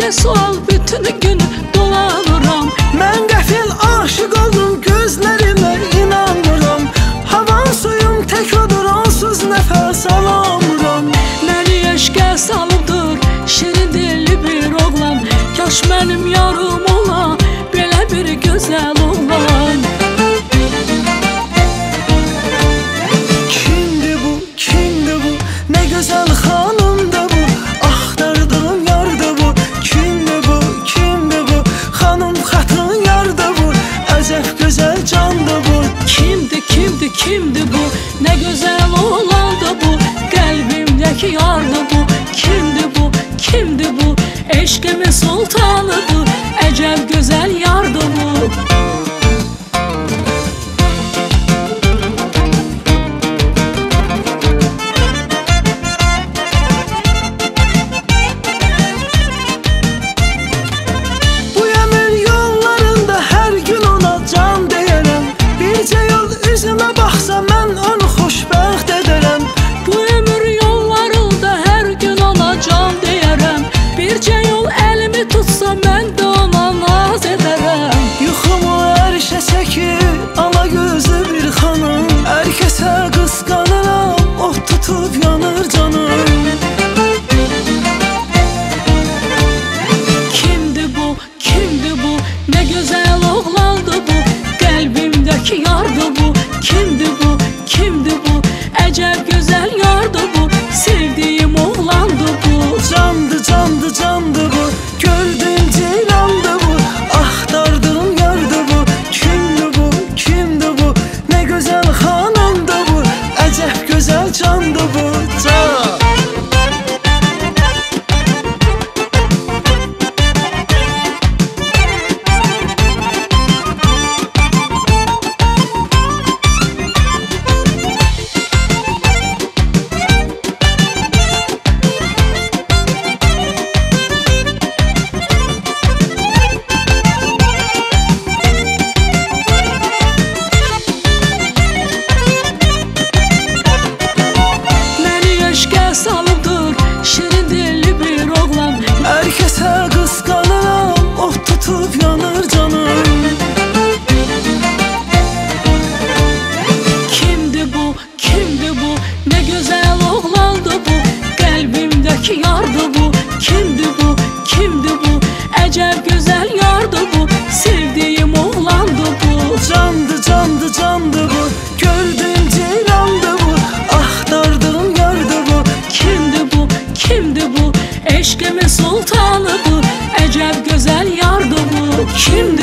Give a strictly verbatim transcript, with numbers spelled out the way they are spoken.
Eşkime sual bütün gün dolanıram. Mən qəfil aşık oldum, gözlərimə inanmıram. Havan suyum tək odur, onsuz nəfəs alamıram. Məni eşqə salıbdır şirin dilli bir oğlan. Kaş mənim yarım ola belə bir gözəl oğlan. Kimdir bu, kimdir bu, nə gözəl xanımdır bu. Axtardığım yardır bu. Kimdir bu, kimdir bu, xanım xatın yardır bu. Əcəb gözəl candır bu. Kimdir, kimdir, kimdir bu? Nə gözəl oğlandı bu. Qəlbimdəki yardı bu. Kimdir bu, kimdir bu? Eşqimin sultanıdır. Əcəb gözəl yardı bu. Bu əmir yollarında hər gün ona can deyərəm. Bircə yol üzümə baxsa mən onu xoşbəxt edərəm. Bu ömür yollarında hər gün ona can deyərəm. Bircə yol əlimi tutsa mən də ona naz edərəm. Yuxumu ərşə çəkir ala gözlü bir xanım. Hər kəsə qısqanıram, ot tutub yanır canım. Kimdir bu, kimdir bu? Nə gözəl oğlandı bu. Qəlbimdəki yardı bu. Kimdir bu, kimdir bu? Əcəb gözəl yardı bu. Sevdiyim oğlandı bu. Candı, candı, candı bu. Gördüğüm ceylandı bu. Axtardığım yardı bu. Kimdir bu, kimdir bu? Nə gözəl xanımdı bu. Əcəb gözəl candı bu. Can. Salıbdır şirin dilli bir oğlan. Hər kəsə qısqanıram, ot tutub yanır canım. Kimdir bu, kimdir bu? Nə gözəl oğlandı bu. Qəlbimdəki yardı bu. Kimdir bu, kimdir bu? Əcəb gözəl yardı bu. Sevdiyim oğlandı bu. Candı, candı, candı bu. Gördüğüm ceylandı bu. Axtardığım yardı bu. Kimdir bu, kimdir bu? Eşqimin sultanı bu. Əcəb gözəl yardı bu. Kim